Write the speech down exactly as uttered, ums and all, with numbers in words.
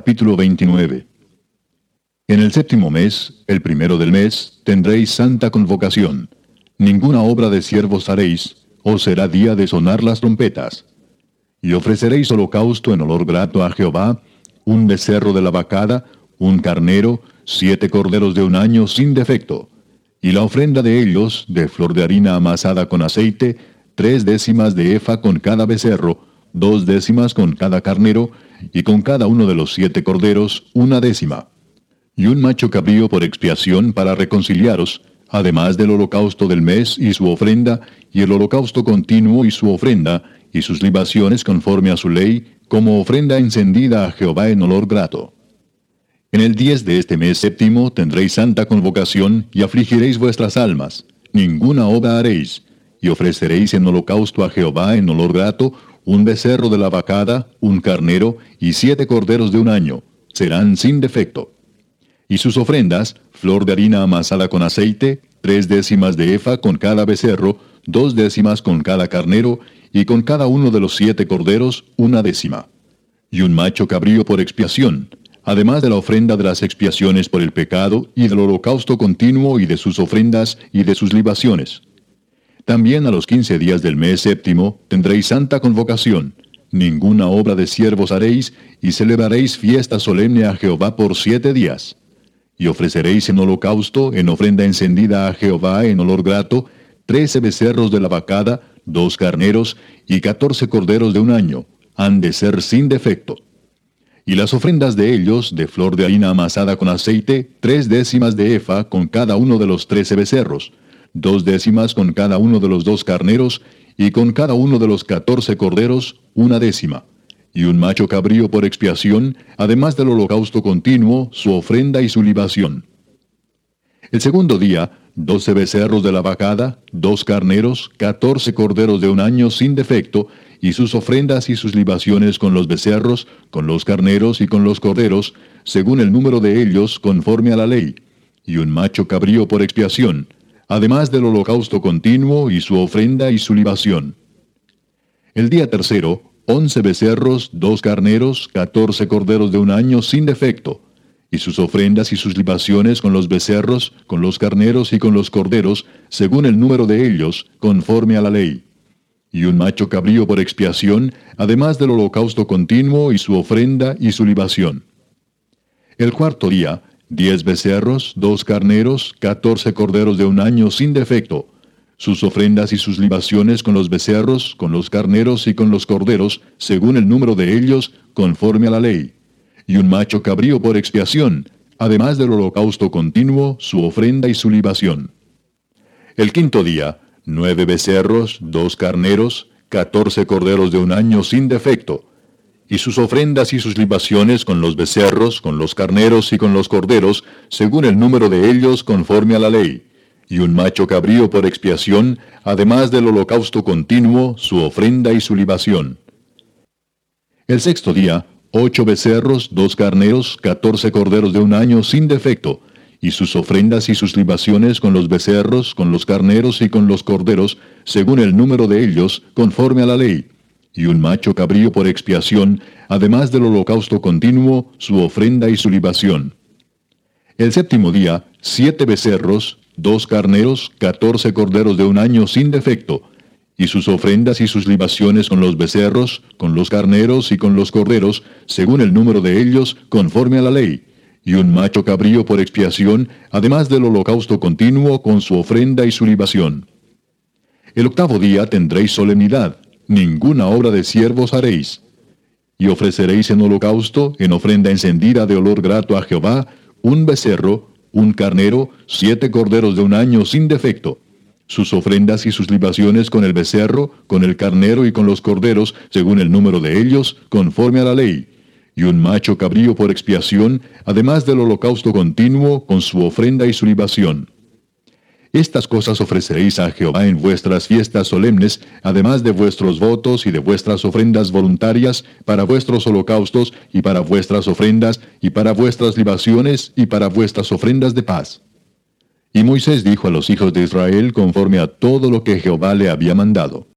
Capítulo veintinueve. En el séptimo mes, el primero del mes, tendréis santa convocación. Ninguna obra de siervos haréis, os será día de sonar las trompetas. Y ofreceréis holocausto en olor grato a Jehová, un becerro de la vacada, un carnero, siete corderos de un año sin defecto. Y la ofrenda de ellos, de flor de harina amasada con aceite, tres décimas de efa con cada becerro, dos décimas con cada carnero, y con cada uno de los siete corderos, una décima. Y un macho cabrío por expiación para reconciliaros, además del holocausto del mes y su ofrenda, y el holocausto continuo y su ofrenda, y sus libaciones conforme a su ley, como ofrenda encendida a Jehová en olor grato. En el diez de este mes séptimo tendréis santa convocación, y afligiréis vuestras almas, ninguna obra haréis, y ofreceréis en holocausto a Jehová en olor grato, un becerro de la vacada, un carnero, y siete corderos de un año, serán sin defecto. Y sus ofrendas, flor de harina amasada con aceite, tres décimas de efa con cada becerro, dos décimas con cada carnero, y con cada uno de los siete corderos, una décima. Y un macho cabrío por expiación, además de la ofrenda de las expiaciones por el pecado, y del holocausto continuo, y de sus ofrendas, y de sus libaciones. También a los quince días del mes séptimo tendréis santa convocación. Ninguna obra de siervos haréis, y celebraréis fiesta solemne a Jehová por siete días. Y ofreceréis en holocausto, en ofrenda encendida a Jehová en olor grato, trece becerros de la vacada, dos carneros, y catorce corderos de un año, han de ser sin defecto. Y las ofrendas de ellos, de flor de harina amasada con aceite, tres décimas de efa con cada uno de los trece becerros, dos décimas con cada uno de los dos carneros, y con cada uno de los catorce corderos, una décima. Y un macho cabrío por expiación, además del holocausto continuo, su ofrenda y su libación. El segundo día, doce becerros de la vacada, dos carneros, catorce corderos de un año sin defecto, y sus ofrendas y sus libaciones con los becerros, con los carneros y con los corderos, según el número de ellos, conforme a la ley. Y un macho cabrío por expiación, además del holocausto continuo y su ofrenda y su libación. El día tercero, once becerros, dos carneros, catorce corderos de un año sin defecto, y sus ofrendas y sus libaciones con los becerros, con los carneros y con los corderos, según el número de ellos, conforme a la ley. Y un macho cabrío por expiación, además del holocausto continuo y su ofrenda y su libación. El cuarto día, diez becerros, dos carneros, catorce corderos de un año sin defecto, sus ofrendas y sus libaciones con los becerros, con los carneros y con los corderos, según el número de ellos, conforme a la ley. Y un macho cabrío por expiación, además del holocausto continuo, su ofrenda y su libación. El quinto día, nueve becerros, dos carneros, catorce corderos de un año sin defecto, y sus ofrendas y sus libaciones con los becerros, con los carneros y con los corderos, según el número de ellos, conforme a la ley. Y un macho cabrío por expiación, además del holocausto continuo, su ofrenda y su libación. El sexto día, ocho becerros, dos carneros, catorce corderos de un año sin defecto, y sus ofrendas y sus libaciones con los becerros, con los carneros y con los corderos, según el número de ellos, conforme a la ley. Y un macho cabrío por expiación, además del holocausto continuo, su ofrenda y su libación. El séptimo día, siete becerros, dos carneros, catorce corderos de un año sin defecto, y sus ofrendas y sus libaciones con los becerros, con los carneros y con los corderos, según el número de ellos, conforme a la ley, y un macho cabrío por expiación, además del holocausto continuo con su ofrenda y su libación. El octavo día tendréis solemnidad, ninguna obra de siervos haréis. Y ofreceréis en holocausto, en ofrenda encendida de olor grato a Jehová, un becerro, un carnero, siete corderos de un año sin defecto, sus ofrendas y sus libaciones con el becerro, con el carnero y con los corderos, según el número de ellos, conforme a la ley, y un macho cabrío por expiación, además del holocausto continuo, con su ofrenda y su libación. Estas cosas ofreceréis a Jehová en vuestras fiestas solemnes, además de vuestros votos y de vuestras ofrendas voluntarias, para vuestros holocaustos y para vuestras ofrendas, y para vuestras libaciones y para vuestras ofrendas de paz. Y Moisés dijo a los hijos de Israel conforme a todo lo que Jehová le había mandado.